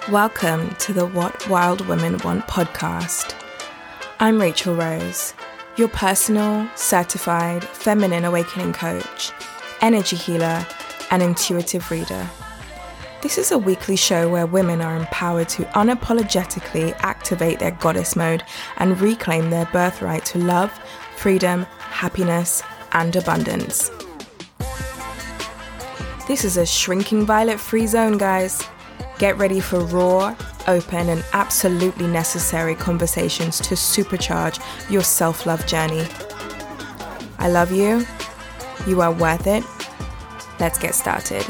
Welcome to the What Wild Women Want podcast. I'm Rachel Rose, your personal, certified feminine awakening coach, energy healer, and intuitive reader. This is a weekly show where women are empowered to unapologetically activate their goddess mode and reclaim their birthright to love, freedom, happiness, and abundance. This is a shrinking violet free zone, guys. Get ready for raw, open, and absolutely necessary conversations to supercharge your self-love journey. I love you. You are worth it. Let's get started.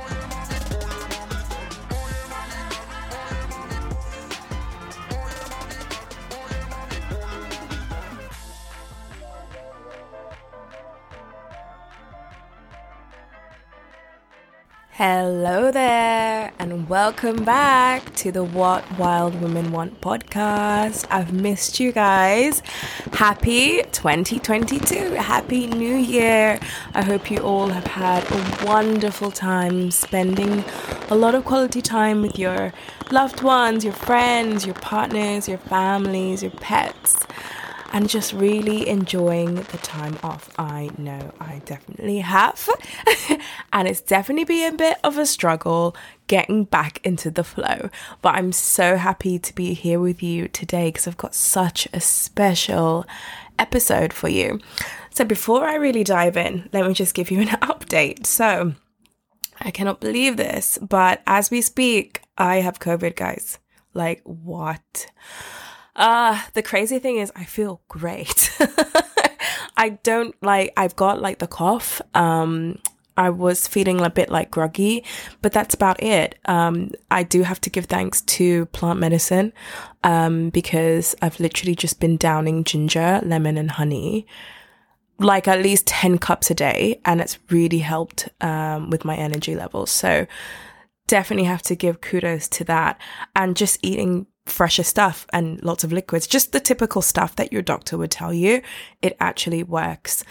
Hello there, and welcome back to the What Wild Women Want podcast. I've missed you guys. Happy 2022. Happy New Year. I hope you all have had a wonderful time spending a lot of quality time with your loved ones, your friends, your partners, your families, your pets, and just really enjoying the time off. I know I definitely have. And it's definitely been a bit of a struggle getting back into the flow. But I'm so happy to be here with you today because I've got such a special episode for you. So before I really dive in, let me just give you an update. So I cannot believe this, but as we speak, I have COVID, guys. Like, what? The crazy thing is I feel great. I've got the cough. I was feeling a bit groggy, but that's about it. I do have to give thanks to plant medicine, because I've literally just been downing ginger, lemon, and honey, at least 10 cups a day. And it's really helped, with my energy levels. So definitely have to give kudos to that, and just eating fresher stuff and lots of liquids, just the typical stuff that your doctor would tell you. It actually works.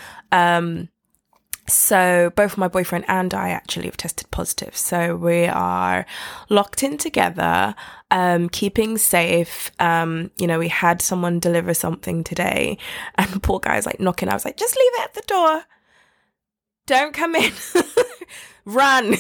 So both my boyfriend and I actually have tested positive. So we are locked in together, keeping safe. We had someone deliver something today and the poor guy's knocking. I was like, just leave it at the door. Don't come in. Run.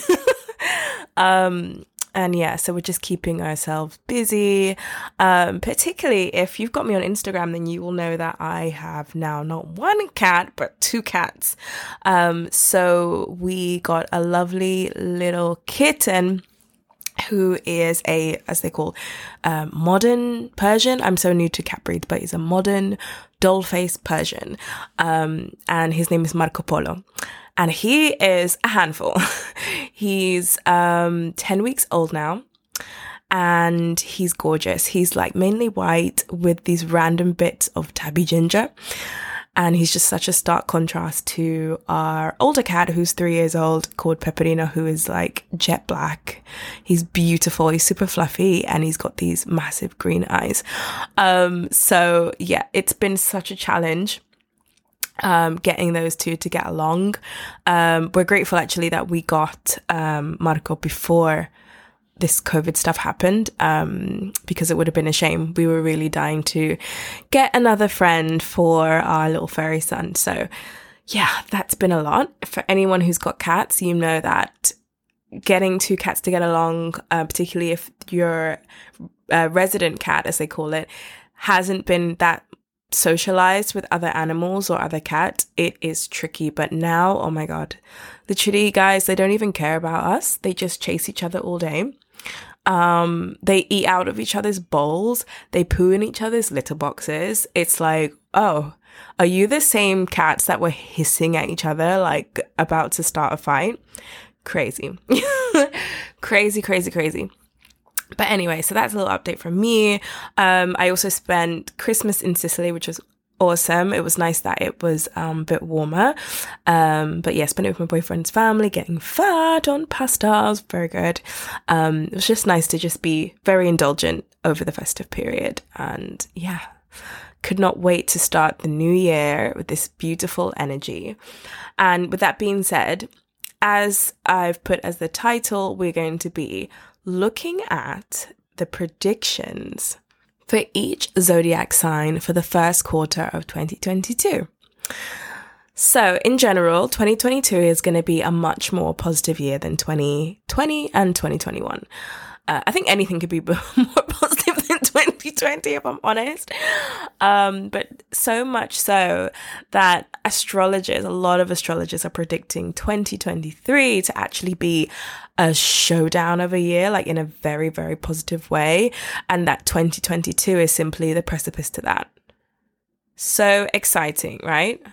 And yeah, so we're just keeping ourselves busy. Particularly if you've got me on Instagram, then you will know that I have now not one cat, but 2 cats. So we got a lovely little kitten who is as they call, modern Persian. I'm so new to cat breeds, but he's a modern doll-faced Persian. And his name is Marco Polo. And he is a handful. He's 10 weeks old now, and he's gorgeous. He's mainly white with these random bits of tabby ginger. And he's just such a stark contrast to our older cat, who's 3 years old, called Pepperino, who is jet black. He's beautiful. He's super fluffy, and he's got these massive green eyes. So yeah, it's been such a challenge getting those two to get along. We're grateful actually that we got Marco before this COVID stuff happened, because it would have been a shame. We were really dying to get another friend for our little furry son. So yeah, that's been a lot. For anyone who's got cats, you know that getting 2 cats to get along, particularly if your resident cat, as they call it, hasn't been that socialized with other animals or other cats, it is tricky. But now, oh my god, literally, guys, they don't even care about us. They just chase each other all day. They eat out of each other's bowls. They poo in each other's litter boxes. It's oh, are you the same cats that were hissing at each other about to start a fight? Crazy. Crazy. But anyway, so that's a little update from me. I also spent Christmas in Sicily, which was awesome. It was nice that it was a bit warmer. But yeah, spent it with my boyfriend's family, getting fat on pasta. It was very good. It was just nice to just be very indulgent over the festive period. And yeah, could not wait to start the new year with this beautiful energy. And with that being said, as I've put as the title, we're going to be looking at the predictions for each zodiac sign for the first quarter of 2022. So in general, 2022 is going to be a much more positive year than 2020 and 2021. I think anything could be more positive than 2020, if I'm honest. But so much so that a lot of astrologers are predicting 2023 to actually be a showdown of a year, like in a very, very positive way. And that 2022 is simply the precipice to that. So exciting, right?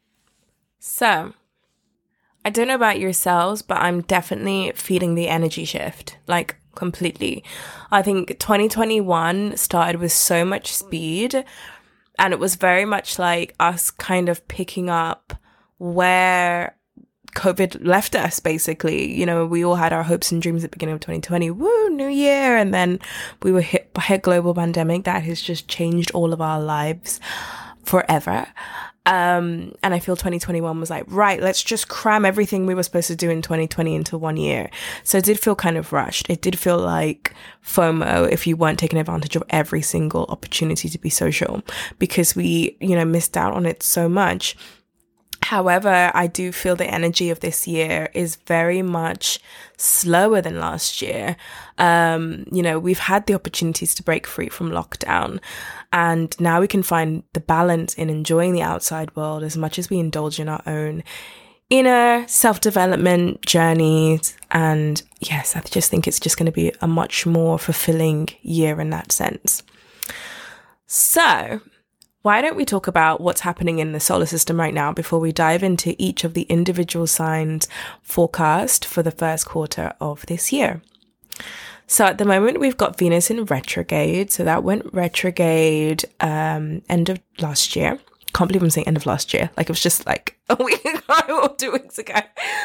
So, I don't know about yourselves, but I'm definitely feeling the energy shift, like completely. I think 2021 started with so much speed, and it was very much like us kind of picking up where COVID left us, basically. You know, we all had our hopes and dreams at the beginning of 2020. Woo, new year. And then we were hit by a global pandemic that has just changed all of our lives forever. And I feel 2021 was like, right, let's just cram everything we were supposed to do in 2020 into 1 year. So it did feel kind of rushed. It did feel like FOMO if you weren't taking advantage of every single opportunity to be social, because we, missed out on it so much. However, I do feel the energy of this year is very much slower than last year. We've had the opportunities to break free from lockdown, and now we can find the balance in enjoying the outside world as much as we indulge in our own inner self-development journeys. And yes, I just think it's just going to be a much more fulfilling year in that sense. So, why don't we talk about what's happening in the solar system right now before we dive into each of the individual signs forecast for the first quarter of this year? So at the moment, we've got Venus in retrograde. So that went retrograde end of last year. Can't believe I'm saying end of last year. Like it was just like a week ago or 2 weeks ago.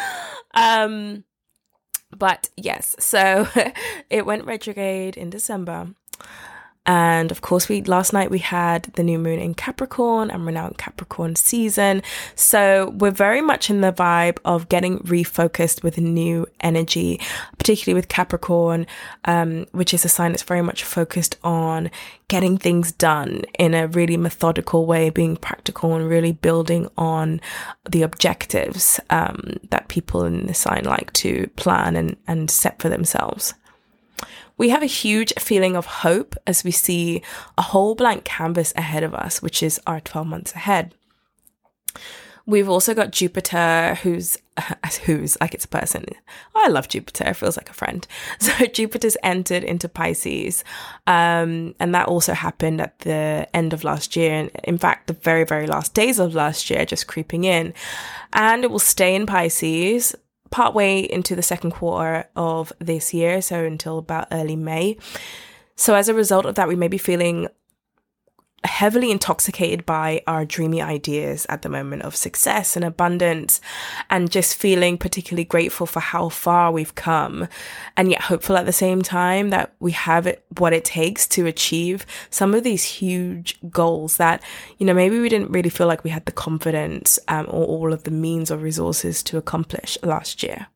But yes, so it went retrograde in December. And of course, last night we had the new moon in Capricorn, and we're now in Capricorn season. So we're very much in the vibe of getting refocused with new energy, particularly with Capricorn, which is a sign that's very much focused on getting things done in a really methodical way, being practical and really building on the objectives that people in the sign like to plan and set for themselves. We have a huge feeling of hope as we see a whole blank canvas ahead of us, which is our 12 months ahead. We've also got Jupiter, who's like it's a person. I love Jupiter. It feels like a friend. So Jupiter's entered into Pisces. And that also happened at the end of last year. And in fact, the very, very last days of last year, just creeping in. And it will stay in Pisces partway into the second quarter of this year, so until about early May. So as a result of that, we may be feeling heavily intoxicated by our dreamy ideas at the moment of success and abundance, and just feeling particularly grateful for how far we've come, and yet hopeful at the same time that we have what it takes to achieve some of these huge goals that, maybe we didn't really feel like we had the confidence or all of the means or resources to accomplish last year.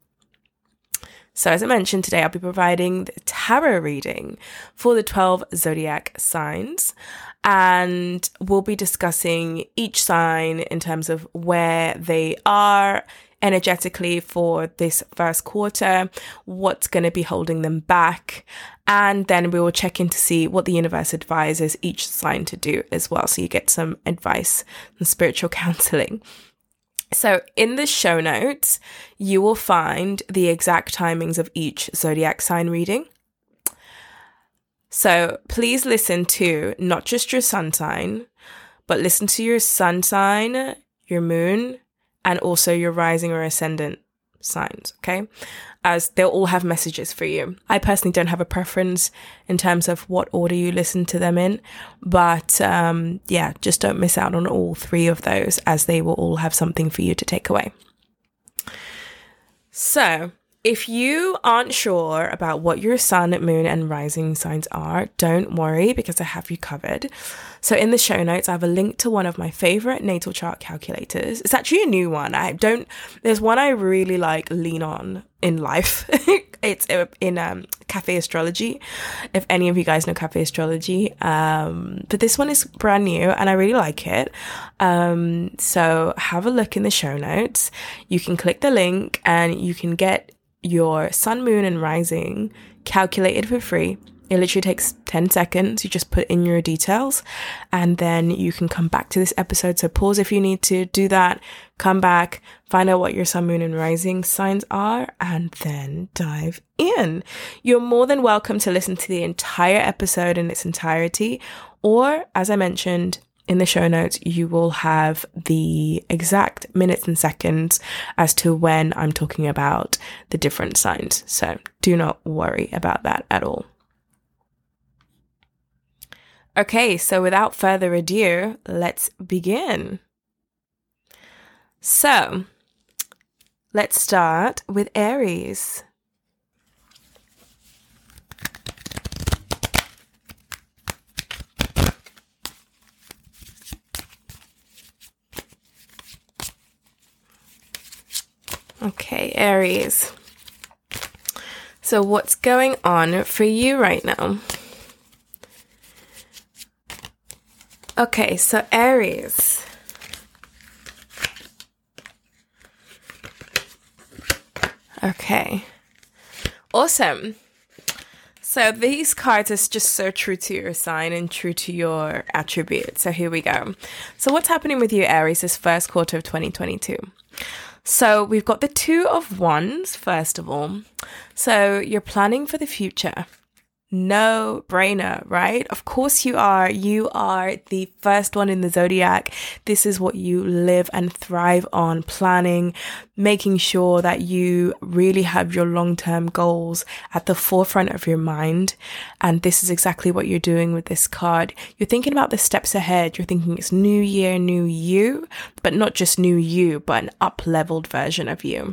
So as I mentioned, today I'll be providing the tarot reading for the 12 zodiac signs, and we'll be discussing each sign in terms of where they are energetically for this first quarter, what's going to be holding them back, and then we will check in to see what the universe advises each sign to do as well, so you get some advice and spiritual counseling. So in the show notes, you will find the exact timings of each zodiac sign reading. So please listen to not just your sun sign, but listen to your sun sign, your moon, and also your rising or ascendant signs, okay? As they'll all have messages for you. I personally don't have a preference in terms of what order you listen to them in, but just don't miss out on all three of those, as they will all have something for you to take away. So, if you aren't sure about what your sun, moon, and rising signs are, don't worry, because I have you covered. So in the show notes, I have a link to one of my favorite natal chart calculators. It's actually a new one. There's one I really lean on in life. it's in Cafe Astrology, if any of you guys know Cafe Astrology. But this one is brand new and I really like it. So have a look in the show notes. You can click the link and you can get your sun, moon, and rising calculated for free. It literally takes 10 seconds. You just put in your details and then you can come back to this episode. So pause if you need to do that, come back, find out what your sun, moon, and rising signs are, and then dive in. You're more than welcome to listen to the entire episode in its entirety, or as I mentioned in the show notes, you will have the exact minutes and seconds as to when I'm talking about the different signs. So do not worry about that at all. Okay, so without further ado, let's begin. So, let's start with Aries. Okay, Aries. So what's going on for you right now? Okay, so Aries. Okay. Awesome. So these cards are just so true to your sign and true to your attribute. So here we go. So what's happening with you, Aries, this first quarter of 2022? So we've got the Two of Wands, first of all. So you're planning for the future. No brainer, right? Of course you are. You are the first one in the zodiac. This is what you live and thrive on, planning, making sure that you really have your long-term goals at the forefront of your mind. And this is exactly what you're doing with this card. You're thinking about the steps ahead. You're thinking it's new year, new you, but not just new you, but an up-leveled version of you.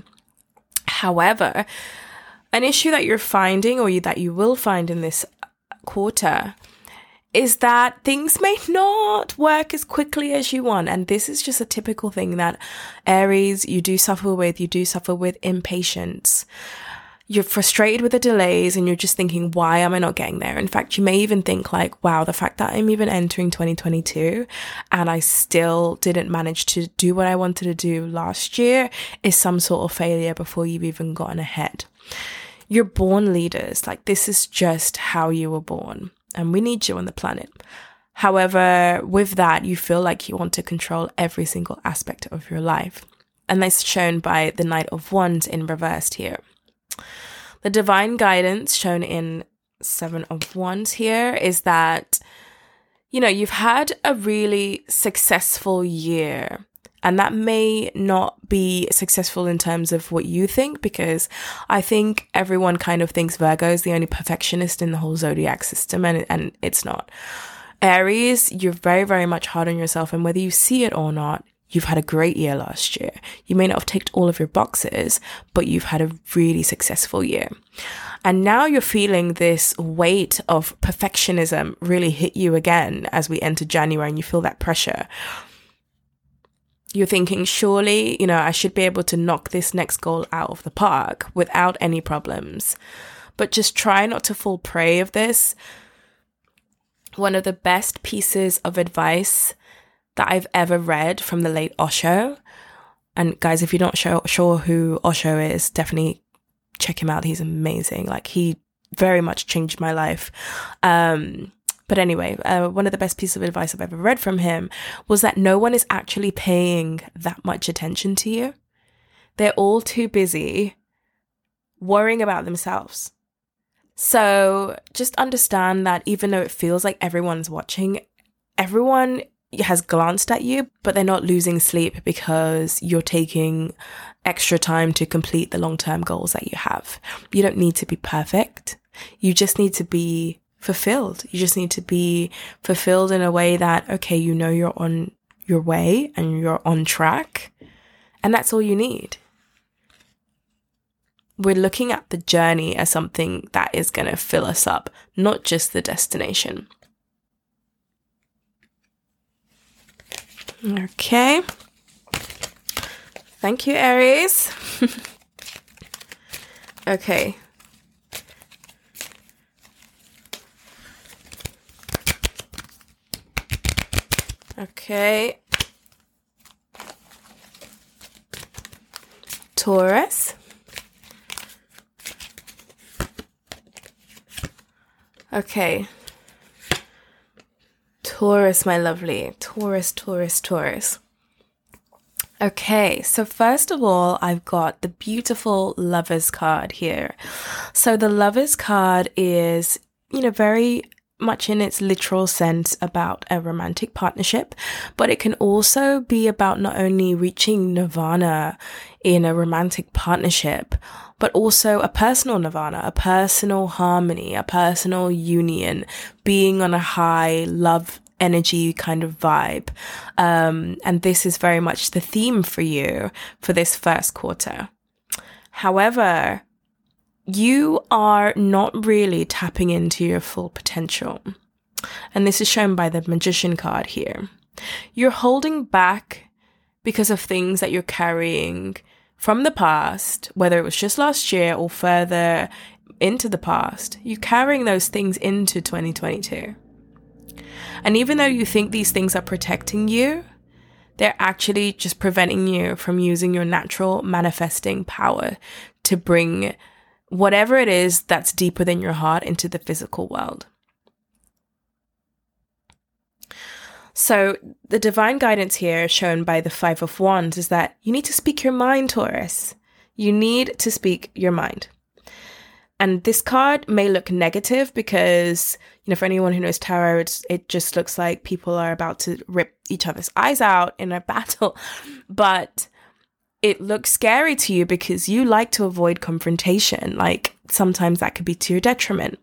However, an issue that you're finding, or that you will find in this quarter, is that things may not work as quickly as you want. And this is just a typical thing that Aries, you do suffer with. You do suffer with impatience. You're frustrated with the delays and you're just thinking, why am I not getting there? In fact, you may even think like, wow, the fact that I'm even entering 2022 and I still didn't manage to do what I wanted to do last year is some sort of failure before you've even gotten ahead. You're born leaders. Like, this is just how you were born and we need you on the planet. However, with that, you feel like you want to control every single aspect of your life. And that's shown by the Knight of Wands in reversed here. The divine guidance shown in Seven of Wands here is that, you know, you've had a really successful year. And that may not be successful in terms of what you think, because I think everyone kind of thinks Virgo is the only perfectionist in the whole zodiac system, and it's not. Aries, you're very, very much hard on yourself, and whether you see it or not, you've had a great year last year. You may not have ticked all of your boxes, but you've had a really successful year. And now you're feeling this weight of perfectionism really hit you again as we enter January, and you feel that pressure. You're thinking, surely, you know, I should be able to knock this next goal out of the park without any problems. But just try not to fall prey of this. One of the best pieces of advice that I've ever read from the late Osho. And guys, if you're not sure who Osho is, definitely check him out. He's amazing. Like, he very much changed my life. But anyway, one of the best pieces of advice I've ever read from him was that no one is actually paying that much attention to you. They're all too busy worrying about themselves. So just understand that even though it feels like everyone's watching, everyone has glanced at you, but they're not losing sleep because you're taking extra time to complete the long-term goals that you have. You don't need to be perfect. You just need to be fulfilled. You just need to be fulfilled in a way that, okay, you know you're on your way and you're on track, and that's all you need. We're looking at the journey as something that is going to fill us up, not just the destination. Okay. Thank you, Aries. Okay. Okay. Taurus. Okay. Taurus, my lovely. Taurus, Taurus, Taurus. Okay, so first of all, I've got the beautiful Lovers card here. So the Lovers card is, very much in its literal sense about a romantic partnership, but it can also be about not only reaching nirvana in a romantic partnership, but also a personal nirvana, a personal harmony, a personal union, being on a high love energy kind of vibe. And this is very much the theme for you for this first quarter. However, you are not really tapping into your full potential. And this is shown by the Magician card here. You're holding back because of things that you're carrying from the past, whether it was just last year or further into the past. You're carrying those things into 2022. And even though you think these things are protecting you, they're actually just preventing you from using your natural manifesting power to bring whatever it is that's deep within your heart into the physical world. So the divine guidance here shown by the Five of Wands is that you need to speak your mind, Taurus. You need to speak your mind. And this card may look negative because, for anyone who knows tarot, it just looks like people are about to rip each other's eyes out in a battle. But it looks scary to you because you like to avoid confrontation. Like sometimes that could be to your detriment.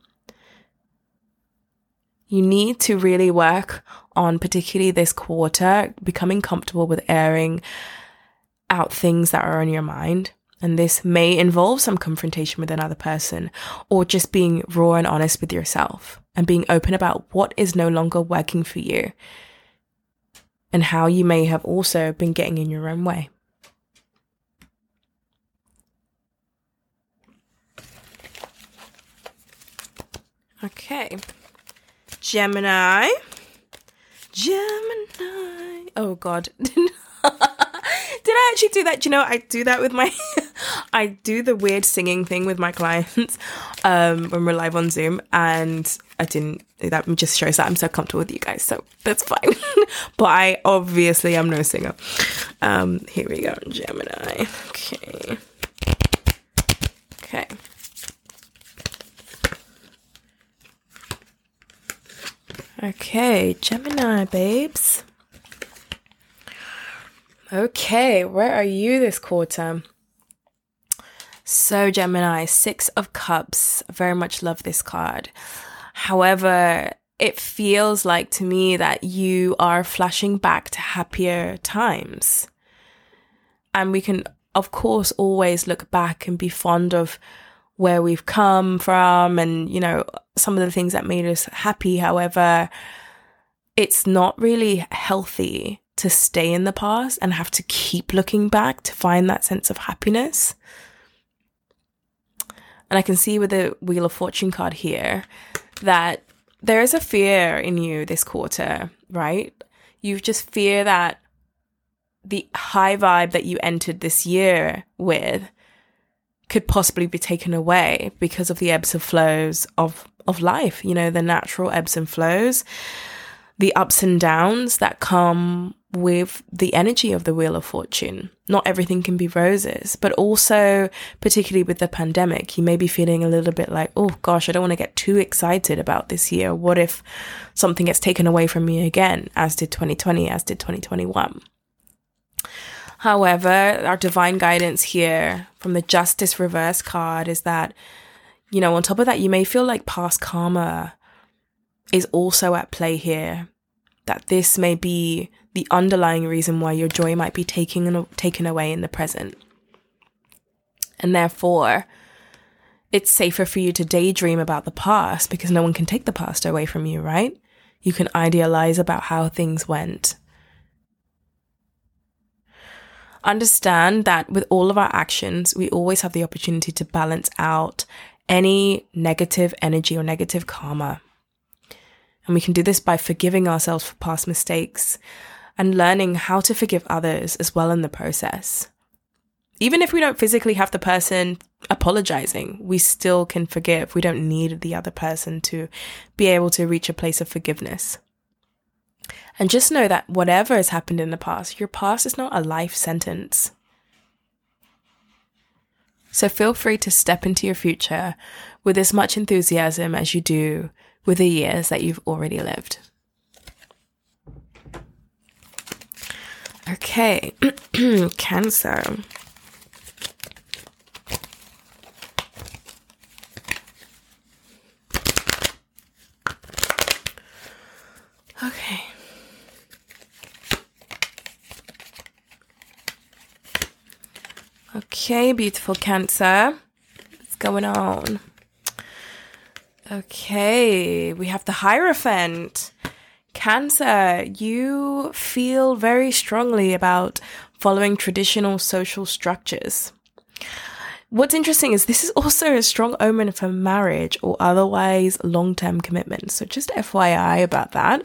You need to really work on, particularly this quarter, becoming comfortable with airing out things that are on your mind. And this may involve some confrontation with another person or just being raw and honest with yourself and being open about what is no longer working for you and how you may have also been getting in your own way. Okay. Gemini. Oh God. Did I actually do that? I do that with my, I do the weird singing thing with my clients when we're live on Zoom, and I didn't, that just shows that I'm so comfortable with you guys, so that's fine. But I obviously am no singer. Here we go, Gemini. Okay. Okay, Gemini babes. Okay, where are you this quarter? So Gemini, Six of Cups. I very much love this card. However, it feels like to me that you are flashing back to happier times. And we can, of course, always look back and be fond of where we've come from and, some of the things that made us happy. However, it's not really healthy to stay in the past and have to keep looking back to find that sense of happiness. And I can see with the Wheel of Fortune card here that there is a fear in you this quarter, right? You just fear that the high vibe that you entered this year with could possibly be taken away because of the ebbs and flows of life, the natural ebbs and flows, the ups and downs that come with the energy of the Wheel of Fortune. Not everything can be roses, but also particularly with the pandemic, you may be feeling a little bit like, oh gosh, I don't want to get too excited about this year. What if something gets taken away from me again, as did 2020, as did 2021? However, our divine guidance here from the Justice reverse card is that, on top of that, you may feel like past karma is also at play here. That this may be the underlying reason why your joy might be taken away in the present. And therefore, it's safer for you to daydream about the past because no one can take the past away from you, right? You can idealize about how things went. Understand that with all of our actions, we always have the opportunity to balance out any negative energy or negative karma. And we can do this by forgiving ourselves for past mistakes, and learning how to forgive others as well in the process. Even if we don't physically have the person apologizing, we still can forgive. We don't need the other person to be able to reach a place of forgiveness. And just know that whatever has happened in the past, your past is not a life sentence. So feel free to step into your future with as much enthusiasm as you do with the years that you've already lived. Okay, Cancer. Okay. Okay, beautiful Cancer. What's going on? Okay, we have the Hierophant. Cancer, you feel very strongly about following traditional social structures. What's interesting is this is also a strong omen for marriage or otherwise long-term commitments. So just FYI about that.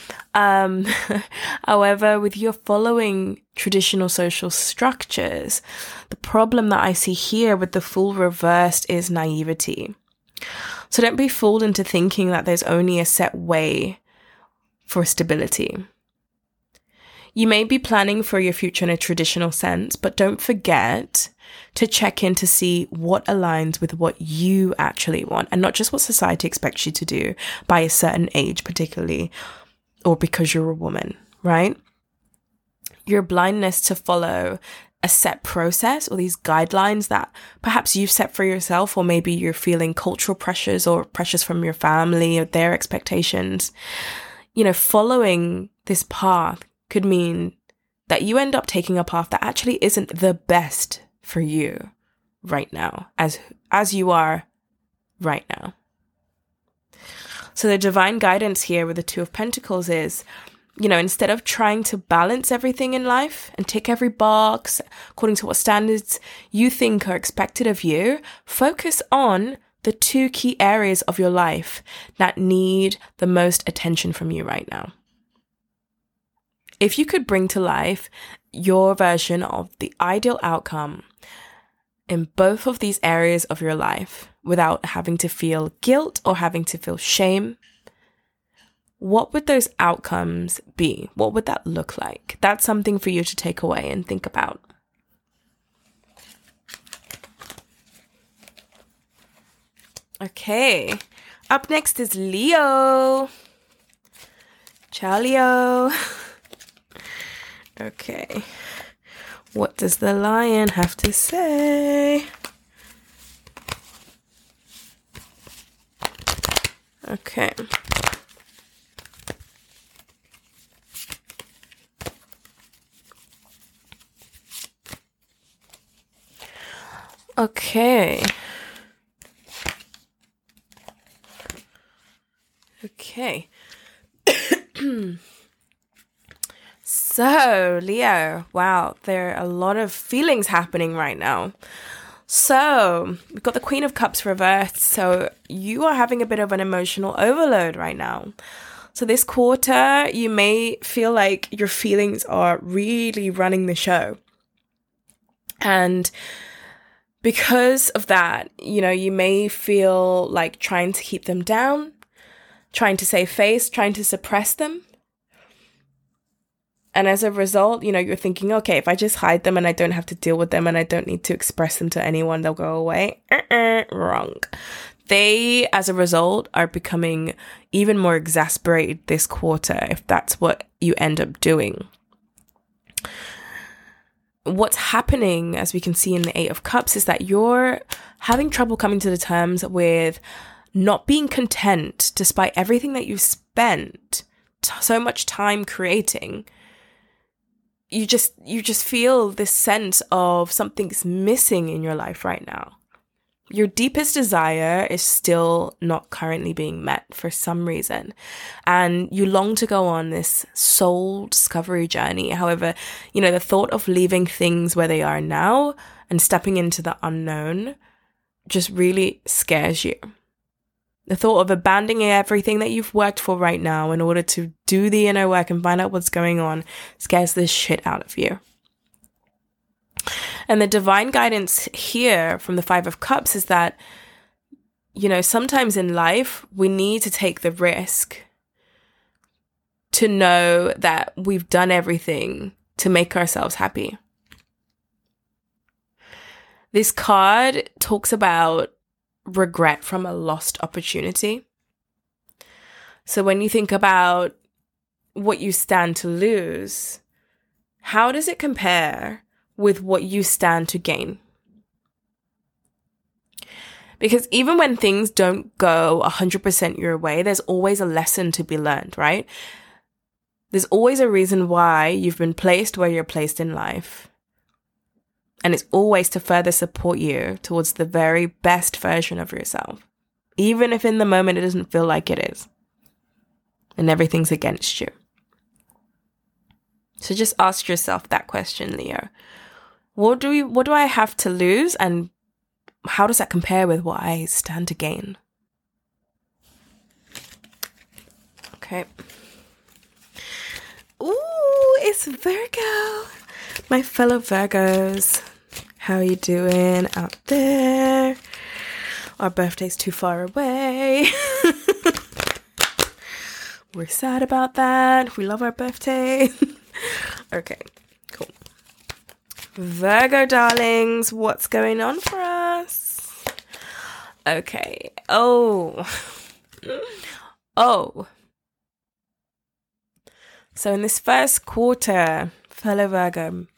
However, with your following traditional social structures, the problem that I see here with the Fool reversed is naivety. So don't be fooled into thinking that there's only a set way for stability. You may be planning for your future in a traditional sense, but don't forget to check in to see what aligns with what you actually want and not just what society expects you to do by a certain age, particularly, or because you're a woman, right? Your blindness to follow a set process or these guidelines that perhaps you've set for yourself, or maybe you're feeling cultural pressures or pressures from your family or their expectations. You know, following this path could mean that you end up taking a path that actually isn't the best for you right now, as you are right now. So the divine guidance here with the Two of Pentacles is, you know, instead of trying to balance everything in life and tick every box according to what standards you think are expected of you, focus on the two key areas of your life that need the most attention from you right now. If you could bring to life your version of the ideal outcome in both of these areas of your life without having to feel guilt or having to feel shame, what would those outcomes be? What would that look like? That's something for you to take away and think about. Okay, up next is Leo. Ciao, Leo. Okay, what does the Lion have to say? Okay. Okay. Okay. So, Leo, wow, there are a lot of feelings happening right now. So, we've got the Queen of Cups reversed, so you are having a bit of an emotional overload right now. So this quarter, you may feel like your feelings are really running the show. And because of that, you know, you may feel like trying to keep them down, trying to save face, trying to suppress them. And as a result, you know, you're thinking, okay, if I just hide them and I don't have to deal with them and I don't need to express them to anyone, they'll go away. Wrong. They, as a result, are becoming even more exasperated this quarter if that's what you end up doing. What's happening, as we can see in the Eight of Cups, is that you're having trouble coming to the terms with not being content despite everything that you've spent so much time creating. You just feel this sense of something's missing in your life right now. Your deepest desire is still not currently being met for some reason. And you long to go on this soul discovery journey. However, you know, the thought of leaving things where they are now and stepping into the unknown just really scares you. The thought of abandoning everything that you've worked for right now in order to do the inner work and find out what's going on scares the shit out of you. And the divine guidance here from the Five of Cups is that, sometimes in life we need to take the risk to know that we've done everything to make ourselves happy. This card talks about regret from a lost opportunity. So when you think about what you stand to lose, how does it compare with what you stand to gain? Because even when things don't go 100% your way, there's always a lesson to be learned, right? There's always a reason why you've been placed where you're placed in life. And it's always to further support you towards the very best version of yourself, even if in the moment it doesn't feel like it is and everything's against you. So just ask yourself that question, Leo. What do I have to lose, and how does that compare with what I stand to gain? Okay. Ooh, it's Virgo. My fellow Virgos, how are you doing out there? Our birthday's too far away. We're sad about that. We love our birthday. Okay, cool. Virgo darlings, what's going on for us? Okay. Oh. So in this first quarter, fellow Virgo,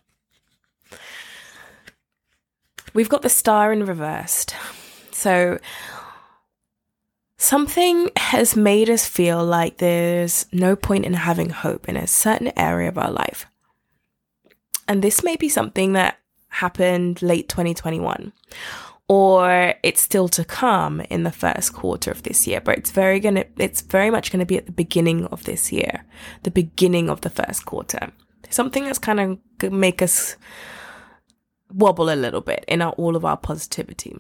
we've got the Star in reversed. So something has made us feel like there's no point in having hope in a certain area of our life. And this may be something that happened late 2021, or it's still to come in the first quarter of this year, but it's very much going to be at the beginning of this year, the beginning of the first quarter. Something that's kind of going to make us wobble a little bit in all of our positivity.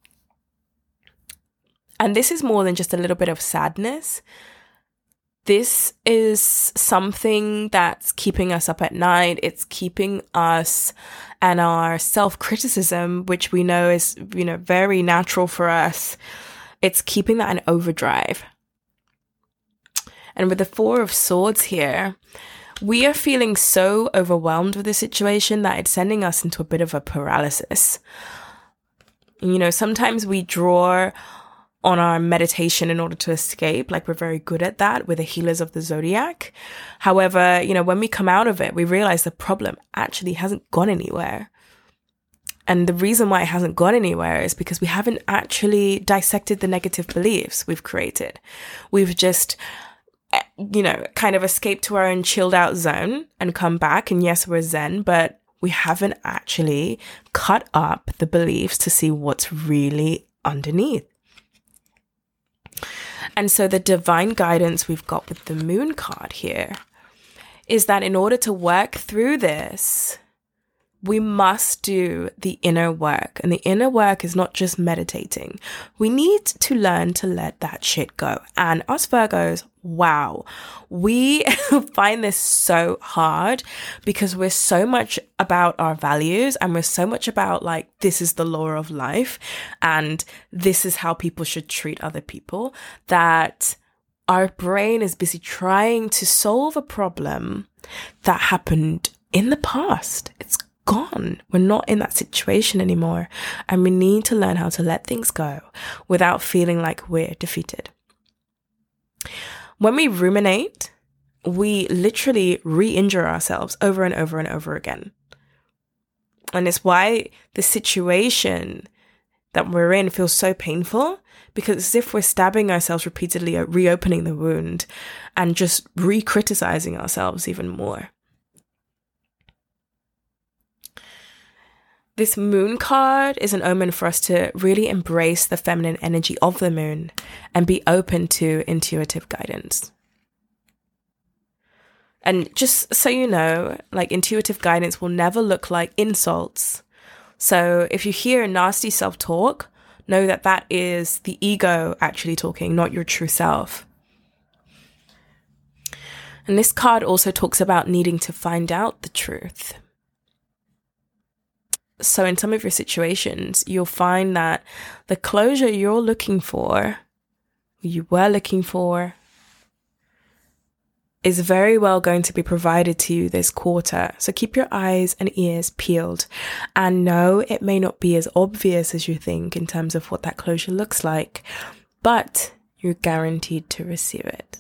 And this is more than just a little bit of sadness. This is something that's keeping us up at night. It's keeping us and our self-criticism, which we know is, very natural for us. It's keeping that in overdrive. And with the Four of Swords here, we are feeling so overwhelmed with the situation that it's sending us into a bit of a paralysis. Sometimes we draw on our meditation in order to escape, like we're very good at that with the healers of the zodiac. However, when we come out of it, we realize the problem actually hasn't gone anywhere. And the reason why it hasn't gone anywhere is because we haven't actually dissected the negative beliefs we've created. We've just, kind of escaped to our own chilled out zone and come back. And yes, we're Zen, but we haven't actually cut up the beliefs to see what's really underneath. And so the divine guidance we've got with the Moon card here is that in order to work through this, we must do the inner work. And the inner work is not just meditating. We need to learn to let that shit go. And us Virgos, wow, we find this so hard because we're so much about our values and we're so much about this is the law of life and this is how people should treat other people, that our brain is busy trying to solve a problem that happened in the past. It's gone. We're not in that situation anymore. And we need to learn how to let things go without feeling like we're defeated. When we ruminate, we literally re-injure ourselves over and over and over again. And it's why the situation that we're in feels so painful, because it's as if we're stabbing ourselves repeatedly, reopening the wound and just re-criticizing ourselves even more. This Moon card is an omen for us to really embrace the feminine energy of the moon and be open to intuitive guidance. And just so you know, intuitive guidance will never look like insults. So if you hear nasty self-talk, know that that is the ego actually talking, not your true self. And this card also talks about needing to find out the truth. So in some of your situations, you'll find that the closure you're looking for, you were looking for, is very well going to be provided to you this quarter. So keep your eyes and ears peeled. And no, it may not be as obvious as you think in terms of what that closure looks like, but you're guaranteed to receive it.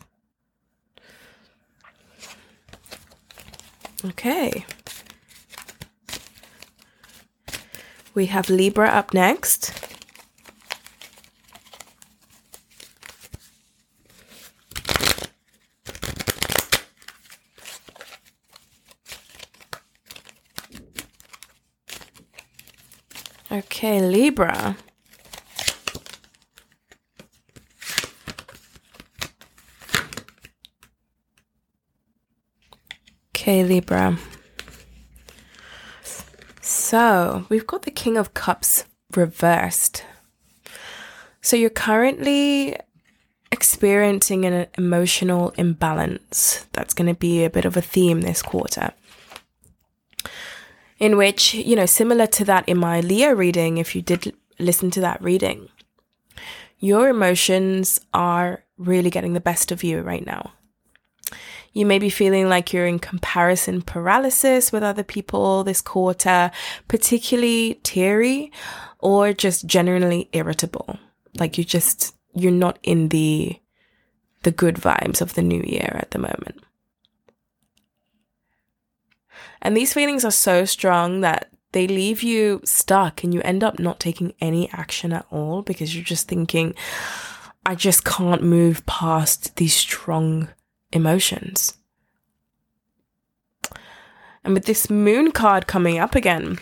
Okay. We have Libra up next. Okay, Libra. Okay, Libra. So, we've got the King of Cups reversed. So, you're currently experiencing an emotional imbalance. That's going to be a bit of a theme this quarter. In which, similar to that in my Leo reading, if you did listen to that reading, your emotions are really getting the best of you right now. You may be feeling like you're in comparison paralysis with other people this quarter, particularly teary or just generally irritable. Like you're not in the good vibes of the new year at the moment. And these feelings are so strong that they leave you stuck and you end up not taking any action at all because you're just thinking, I just can't move past these strong emotions. And with this Moon card coming up again,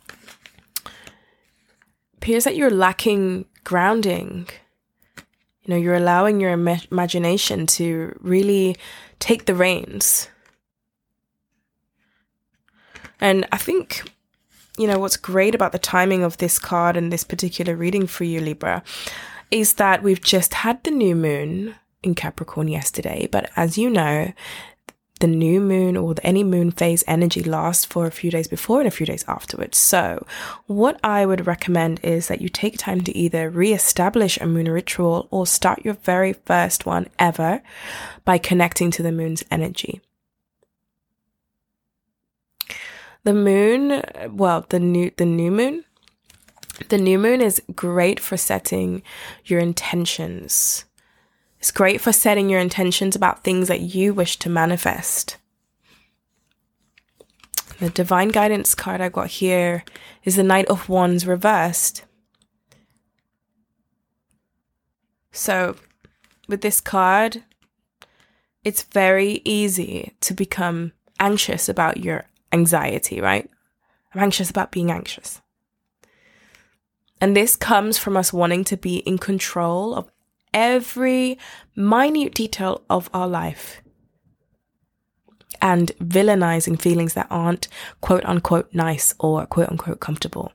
appears that you're lacking grounding. You're allowing your imagination to really take the reins. And I think, what's great about the timing of this card and this particular reading for you, Libra, is that we've just had the new moon in Capricorn yesterday. But as you know, the new moon or any moon phase energy lasts for a few days before and a few days afterwards. So what I would recommend is that you take time to either re-establish a moon ritual or start your very first one ever by connecting to the moon's energy. The moon, the new moon. The new moon is great for setting your intentions. It's great for setting your intentions about things that you wish to manifest. The Divine Guidance card I got here is the Knight of Wands reversed. So, with this card, it's very easy to become anxious about your anxiety, right? I'm anxious about being anxious. And this comes from us wanting to be in control of every minute detail of our life and villainizing feelings that aren't quote unquote nice or quote unquote comfortable.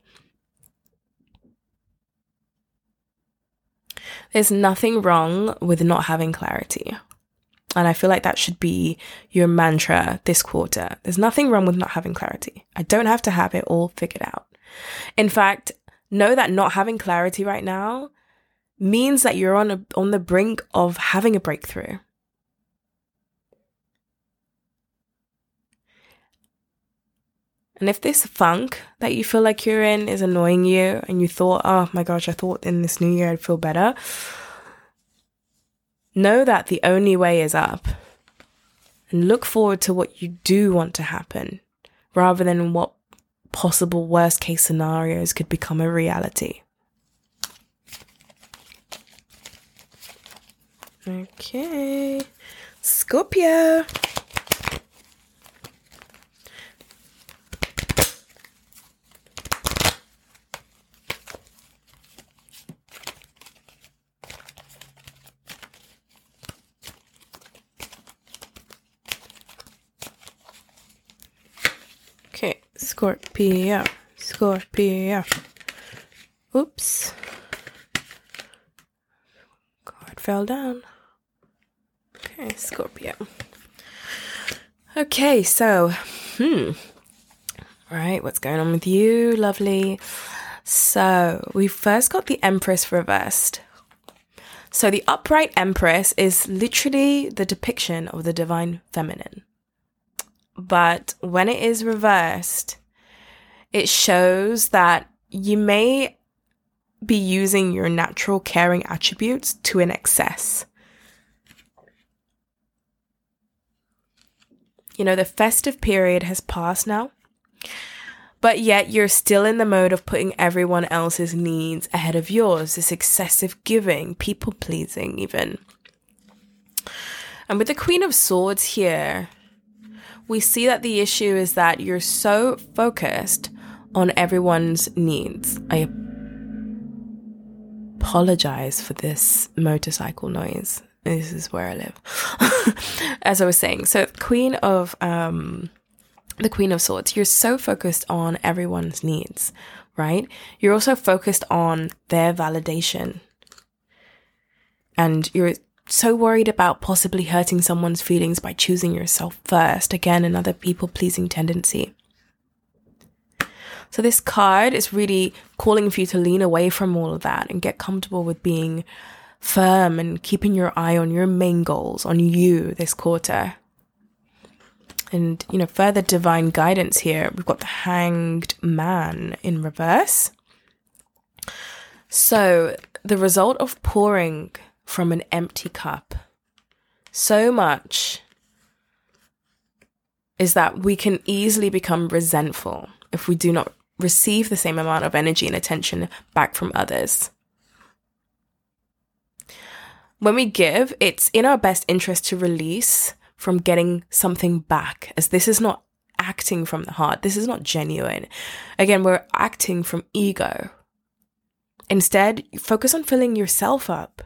There's nothing wrong with not having clarity. And I feel like that should be your mantra this quarter. There's nothing wrong with not having clarity. I don't have to have it all figured out. In fact, know that not having clarity right now means that you're on the brink of having a breakthrough. And if this funk that you feel like you're in is annoying you and you thought, oh my gosh, I thought in this new year I'd feel better, know that the only way is up and look forward to what you do want to happen rather than what possible worst case scenarios could become a reality. Okay, Scorpio. Okay, Scorpio. Oops. fell down. Okay, Scorpio. Okay, so, right, what's going on with you, lovely? So, we first got the Empress reversed. So, the upright Empress is literally the depiction of the divine feminine. But when it is reversed, it shows that you may be using your natural caring attributes to an excess. You know, the festive period has passed now, but yet you're still in the mode of putting everyone else's needs ahead of yours, this excessive giving, people pleasing even. And with the Queen of Swords here, we see that the issue is that you're so focused on everyone's needs. I apologize for this motorcycle noise. This is where I live. As I was saying, so the Queen of Swords, you're so focused on everyone's needs, right? You're also focused on their validation. And you're so worried about possibly hurting someone's feelings by choosing yourself first. Again, another people-pleasing tendency. So this card is really calling for you to lean away from all of that and get comfortable with being firm and keeping your eye on your main goals, on you this quarter. And, you know, further divine guidance here. We've got the Hanged Man in reverse. So the result of pouring from an empty cup so much is that we can easily become resentful if we do not receive the same amount of energy and attention back from others. When we give, it's in our best interest to release from getting something back, as this is not acting from the heart. This is not genuine. Again, we're acting from ego. Instead, focus on filling yourself up.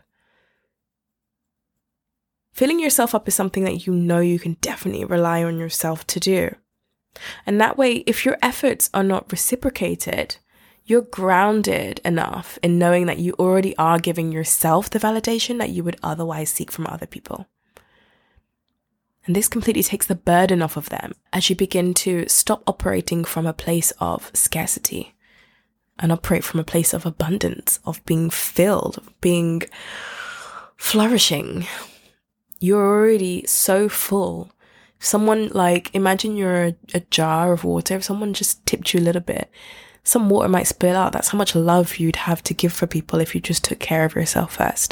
Filling yourself up is something that you know you can definitely rely on yourself to do. And that way, if your efforts are not reciprocated, you're grounded enough in knowing that you already are giving yourself the validation that you would otherwise seek from other people. And this completely takes the burden off of them as you begin to stop operating from a place of scarcity and operate from a place of abundance, of being filled, of being flourishing. You're already so full. Someone, like, imagine you're a jar of water. If someone just tipped you a little bit, some water might spill out. That's how much love you'd have to give for people if you just took care of yourself first.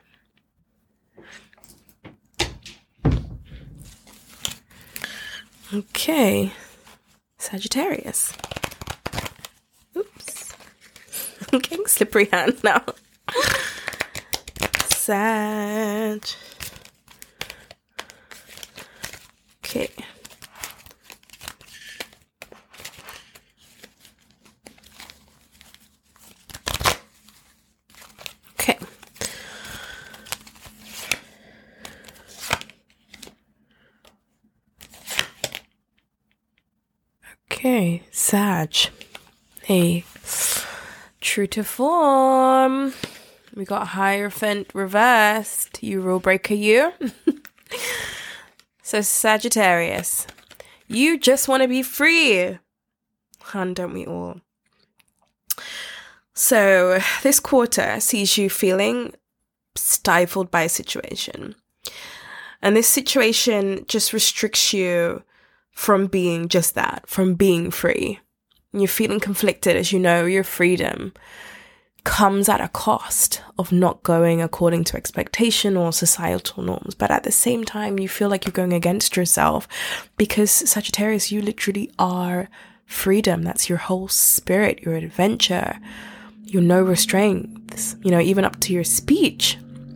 Okay, Sagittarius. Oops. I'm getting slippery hand now. Sag. Okay. Okay. Okay, Sag. Hey, true to form. We got Hierophant reversed. You rule breaker, you. So Sagittarius, you just want to be free. And don't we all? So this quarter sees you feeling stifled by a situation. And this situation just restricts you from being just that, from being free. And you're feeling conflicted as you know your freedom comes at a cost of not going according to expectation or societal norms. But at the same time, you feel like you're going against yourself because Sagittarius, you literally are freedom. That's your whole spirit, your adventure, your no restraints, you know, even up to your speech.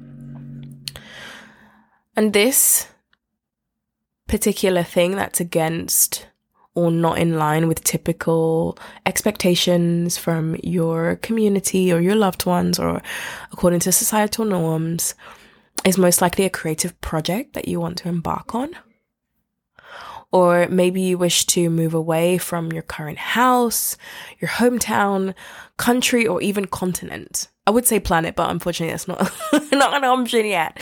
And this particular thing that's against or not in line with typical expectations from your community or your loved ones or according to societal norms is most likely a creative project that you want to embark on. Or maybe you wish to move away from your current house, your hometown, country, or even continent. I would say planet, but unfortunately that's not not an option yet.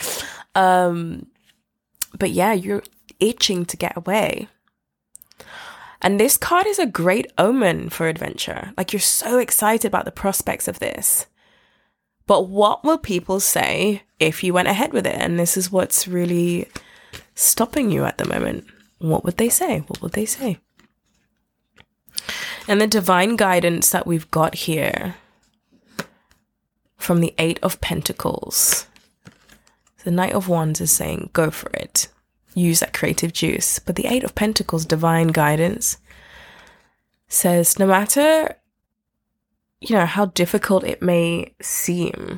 But yeah, you're itching to get away. And this card is a great omen for adventure. Like, you're so excited about the prospects of this. But what will people say if you went ahead with it? And this is what's really stopping you at the moment. What would they say? What would they say? And the divine guidance that we've got here from the Eight of Pentacles. The Knight of Wands is saying, go for it. Use that creative juice. But the Eight of Pentacles, divine guidance, says no matter, how difficult it may seem,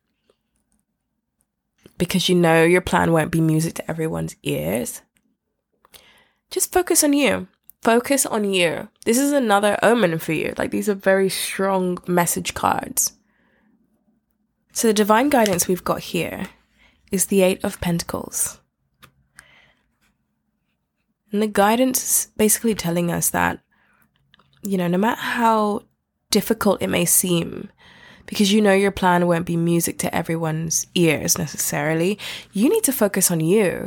because your plan won't be music to everyone's ears, just focus on you. Focus on you. This is another omen for you. Like, these are very strong message cards. So the divine guidance we've got here is the Eight of Pentacles. And the guidance is basically telling us that, no matter how difficult it may seem, because your plan won't be music to everyone's ears necessarily, you need to focus on you.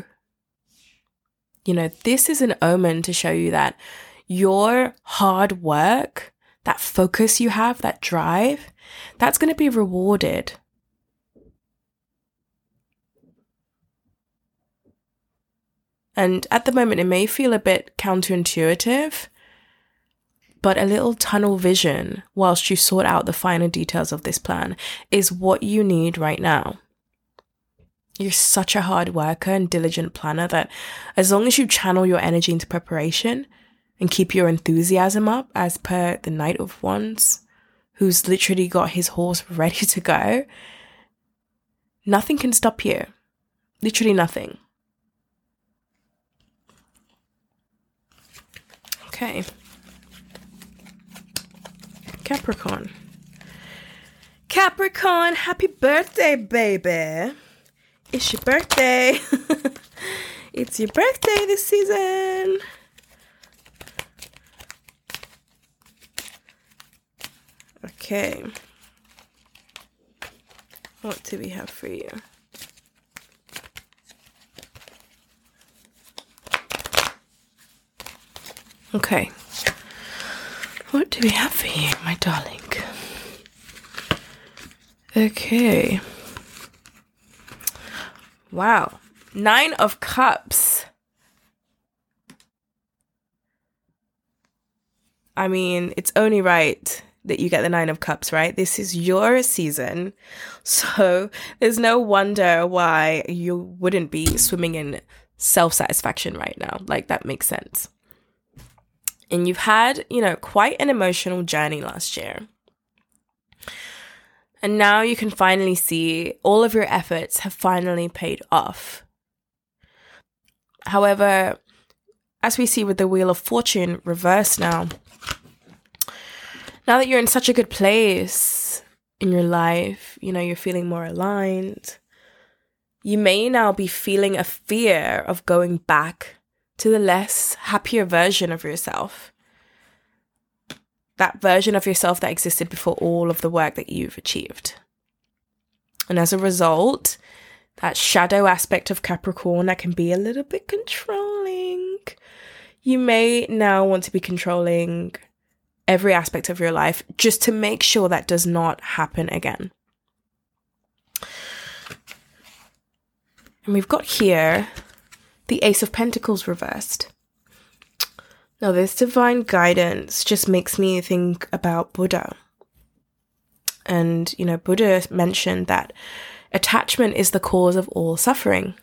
This is an omen to show you that your hard work, that focus you have, that drive, that's going to be rewarded. And at the moment, it may feel a bit counterintuitive, but a little tunnel vision whilst you sort out the finer details of this plan is what you need right now. You're such a hard worker and diligent planner that as long as you channel your energy into preparation and keep your enthusiasm up, as per the Knight of Wands, who's literally got his horse ready to go, nothing can stop you. Literally nothing. Okay. Capricorn. Capricorn, happy birthday, baby. It's your birthday. It's your birthday this season. Okay. What do we have for you? Okay. What do we have for you, my darling? Okay. Wow. 9 of Cups. I mean, it's only right that you get the 9 of Cups, right? This is your season. So there's no wonder why you wouldn't be swimming in self-satisfaction right now. Like, that makes sense. And you've had, quite an emotional journey last year. And now you can finally see all of your efforts have finally paid off. However, as we see with the Wheel of Fortune reversed now that you're in such a good place in your life, you're feeling more aligned, you may now be feeling a fear of going back to the less happier version of yourself. That version of yourself that existed before all of the work that you've achieved. And as a result, that shadow aspect of Capricorn that can be a little bit controlling, you may now want to be controlling every aspect of your life just to make sure that does not happen again. And we've got here the Ace of Pentacles reversed. Now, this divine guidance just makes me think about Buddha. And, Buddha mentioned that attachment is the cause of all suffering.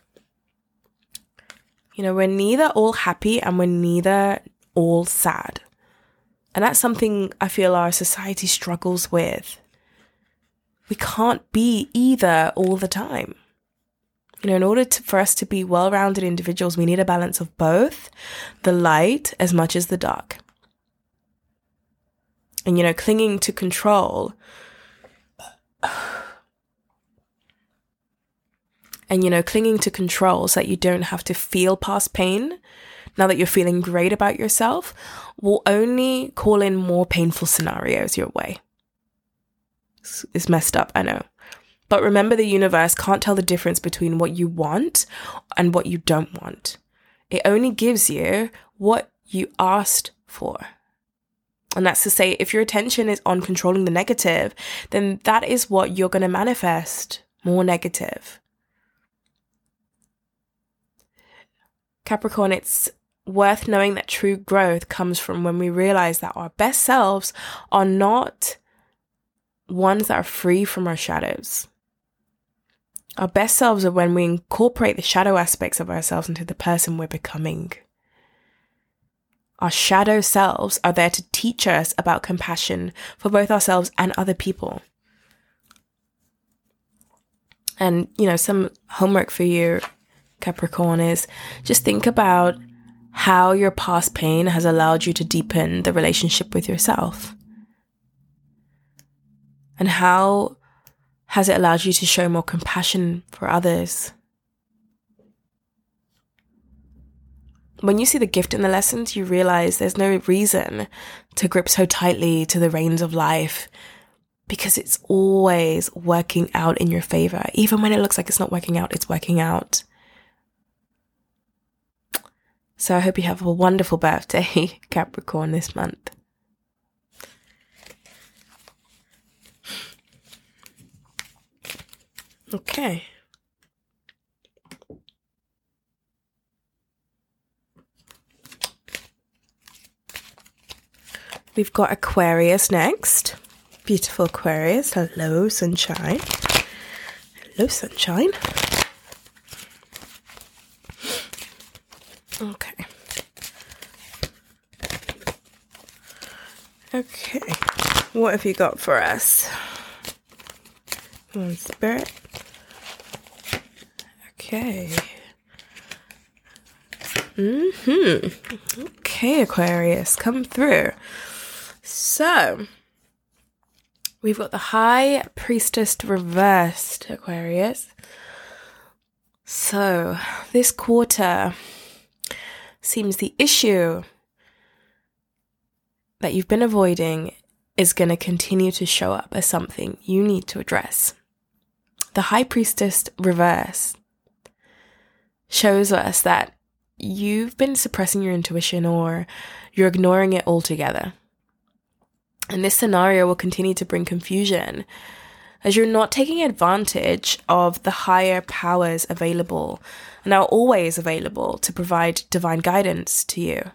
We're neither all happy and we're neither all sad. And that's something I feel our society struggles with. We can't be either all the time. In order for us to be well-rounded individuals, we need a balance of both the light as much as the dark. And, clinging to control so that you don't have to feel past pain, now that you're feeling great about yourself, will only call in more painful scenarios your way. It's messed up, I know. But remember, the universe can't tell the difference between what you want and what you don't want. It only gives you what you asked for. And that's to say, if your attention is on controlling the negative, then that is what you're going to manifest, more negative. Capricorn, it's worth knowing that true growth comes from when we realize that our best selves are not ones that are free from our shadows. Our best selves are when we incorporate the shadow aspects of ourselves into the person we're becoming. Our shadow selves are there to teach us about compassion for both ourselves and other people. And, some homework for you, Capricorn, is just think about how your past pain has allowed you to deepen the relationship with yourself. And how has it allowed you to show more compassion for others? When you see the gift in the lessons, you realize there's no reason to grip so tightly to the reins of life, because it's always working out in your favor. Even when it looks like it's not working out, it's working out. So I hope you have a wonderful birthday, Capricorn, this month. Okay. We've got Aquarius next. Beautiful Aquarius. Hello, sunshine. Hello, sunshine. Okay. Okay. What have you got for us? One spirit. Okay. Okay, Aquarius, come through. So, we've got the High Priestess reversed, Aquarius. So, this quarter seems the issue that you've been avoiding is going to continue to show up as something you need to address. The High Priestess reverse shows us that you've been suppressing your intuition or you're ignoring it altogether. And this scenario will continue to bring confusion as you're not taking advantage of the higher powers available and are always available to provide divine guidance to you.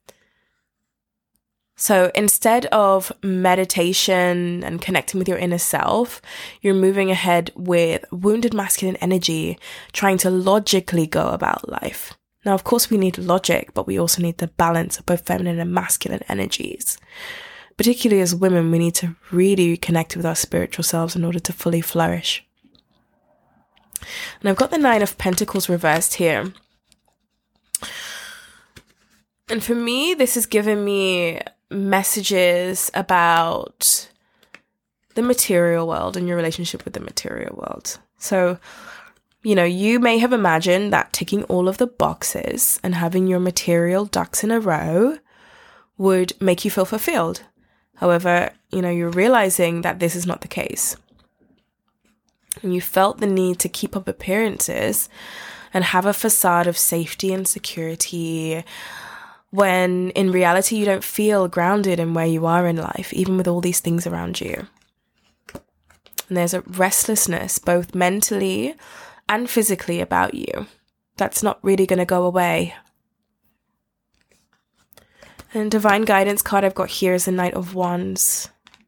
So instead of meditation and connecting with your inner self, you're moving ahead with wounded masculine energy, trying to logically go about life. Now, of course, we need logic, but we also need the balance of both feminine and masculine energies. Particularly as women, we need to really connect with our spiritual selves in order to fully flourish. And I've got the Nine of Pentacles reversed here. And for me, this is giving me messages about the material world and your relationship with the material world. So, you may have imagined that ticking all of the boxes and having your material ducks in a row would make you feel fulfilled. However, you're realizing that this is not the case. And you felt the need to keep up appearances and have a facade of safety and security when in reality you don't feel grounded in where you are in life, even with all these things around you. And there's a restlessness, both mentally and physically, about you. That's not really going to go away. And divine guidance card I've got here is the Knight of Wands.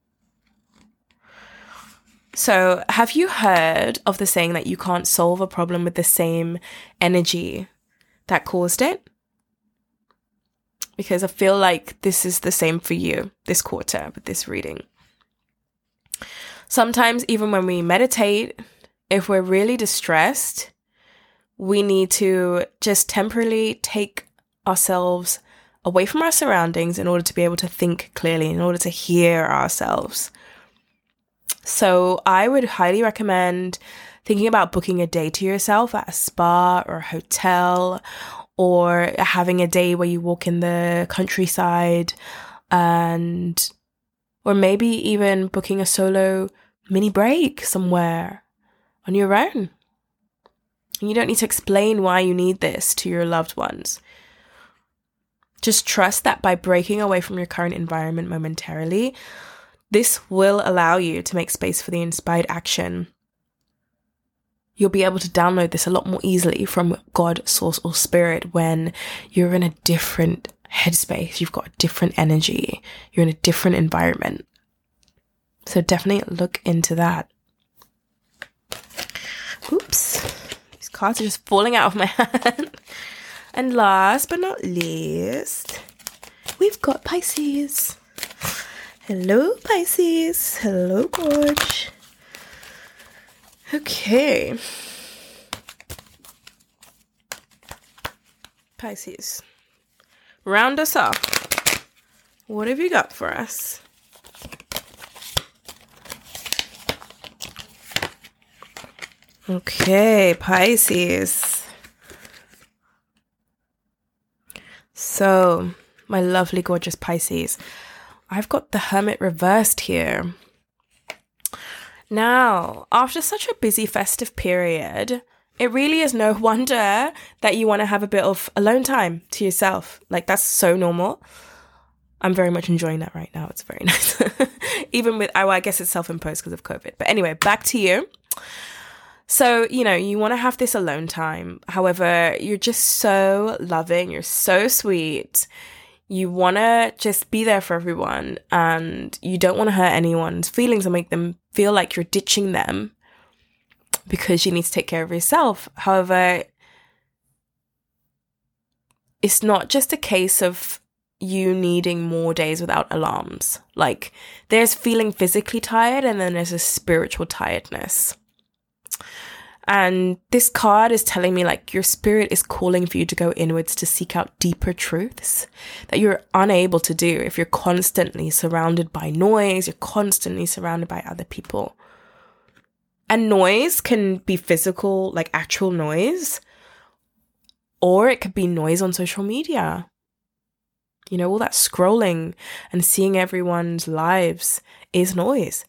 So, have you heard of the saying that you can't solve a problem with the same energy that caused it? Because I feel like this is the same for you this quarter with this reading. Sometimes, even when we meditate, if we're really distressed, we need to just temporarily take ourselves away from our surroundings in order to be able to think clearly, in order to hear ourselves. So I would highly recommend thinking about booking a day to yourself at a spa or a hotel, or having a day where you walk in the countryside, or maybe even booking a solo mini break somewhere on your own. And you don't need to explain why you need this to your loved ones. Just trust that by breaking away from your current environment momentarily, this will allow you to make space for the inspired action. You'll be able to download this a lot more easily from God, source, or spirit when you're in a different headspace. You've got a different energy. You're in a different environment. So definitely look into that. Oops. These cards are just falling out of my hand. And last but not least, we've got Pisces. Hello, Pisces. Hello, Gorge. Okay. Pisces. Round us off. What have you got for us? Okay, Pisces. So, my lovely, gorgeous Pisces, I've got the Hermit reversed here. Now, after such a busy festive period, it really is no wonder that you want to have a bit of alone time to yourself. Like, that's so normal. I'm very much enjoying that right now. It's very nice. Even with, I guess it's self-imposed because of COVID. But anyway, back to you. So, you want to have this alone time. However, you're just so loving. You're so sweet. You want to just be there for everyone, and you don't want to hurt anyone's feelings or make them feel like you're ditching them because you need to take care of yourself. However, it's not just a case of you needing more days without alarms. Like, there's feeling physically tired, and then there's a spiritual tiredness. And this card is telling me, like, your spirit is calling for you to go inwards to seek out deeper truths that you're unable to do if you're constantly surrounded by noise, you're constantly surrounded by other people. And noise can be physical, like actual noise, or it could be noise on social media. All that scrolling and seeing everyone's lives is noise.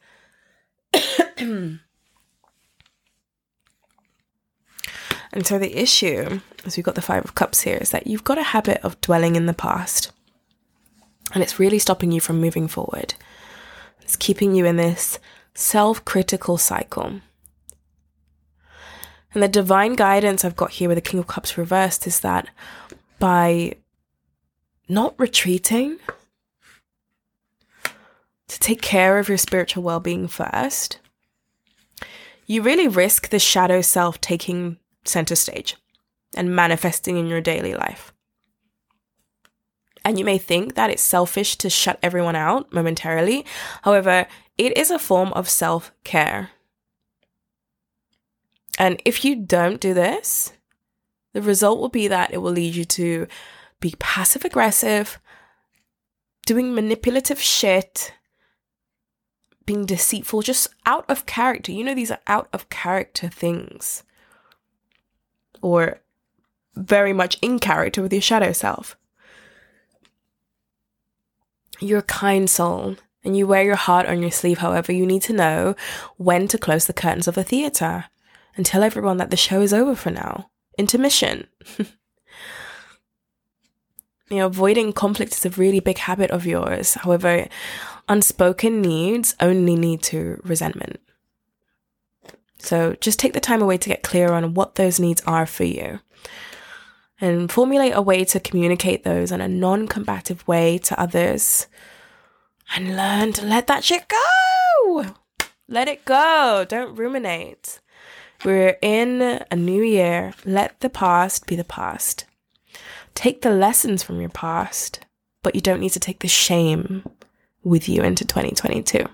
And so the issue, as we've got the Five of Cups here, is that you've got a habit of dwelling in the past. And it's really stopping you from moving forward. It's keeping you in this self-critical cycle. And the divine guidance I've got here with the King of Cups reversed is that by not retreating, to take care of your spiritual well-being first, you really risk the shadow self taking center stage and manifesting in your daily life. And you may think that it's selfish to shut everyone out momentarily. However, it is a form of self-care. And if you don't do this, the result will be that it will lead you to be passive-aggressive, doing manipulative shit, being deceitful, just out of character. These are out of character things. Or very much in character with your shadow self. You're a kind soul and you wear your heart on your sleeve. However, you need to know when to close the curtains of the theatre and tell everyone that the show is over for now. Intermission. Avoiding conflict is a really big habit of yours. However, unspoken needs only lead to resentment. So just take the time away to get clear on what those needs are for you. And formulate a way to communicate those in a non-combative way to others. And learn to let that shit go. Let it go. Don't ruminate. We're in a new year. Let the past be the past. Take the lessons from your past, but you don't need to take the shame with you into 2022.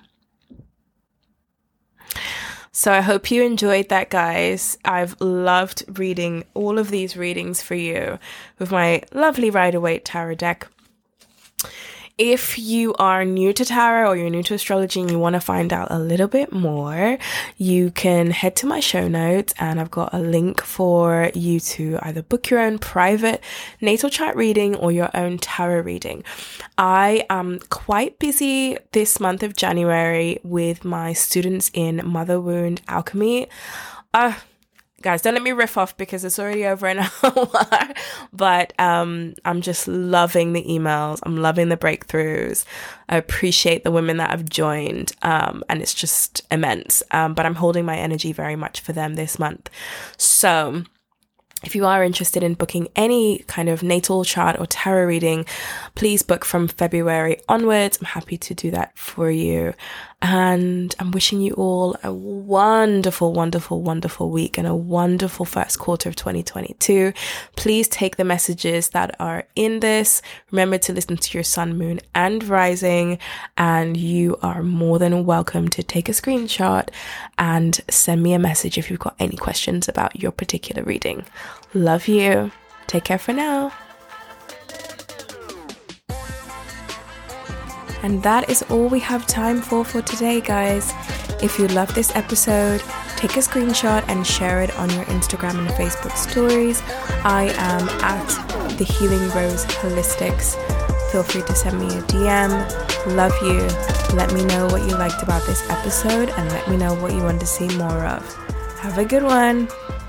So I hope you enjoyed that, guys. I've loved reading all of these readings for you with my lovely Rider-Waite tarot deck. If you are new to tarot or you're new to astrology and you want to find out a little bit more, you can head to my show notes and I've got a link for you to either book your own private natal chart reading or your own tarot reading. I am quite busy this month of January with my students in Mother Wound Alchemy. Guys, don't let me riff off because it's already over an hour, but I'm just loving the emails. I'm loving the breakthroughs. I appreciate the women that have joined, and it's just immense. But I'm holding my energy very much for them this month. So if you are interested in booking any kind of natal chart or tarot reading, please book from February onwards. I'm happy to do that for you. And I'm wishing you all a wonderful, wonderful, wonderful week and a wonderful first quarter of 2022. Please take the messages that are in this. Remember to listen to your sun, moon, and rising. And you are more than welcome to take a screenshot and send me a message if you've got any questions about your particular reading. Love you. Take care for now. And that is all we have time for today, guys. If you love this episode, take a screenshot and share it on your Instagram and Facebook stories. I am at The Healing Rose Holistics. Feel free to send me a DM. Love you. Let me know what you liked about this episode and let me know what you want to see more of. Have a good one.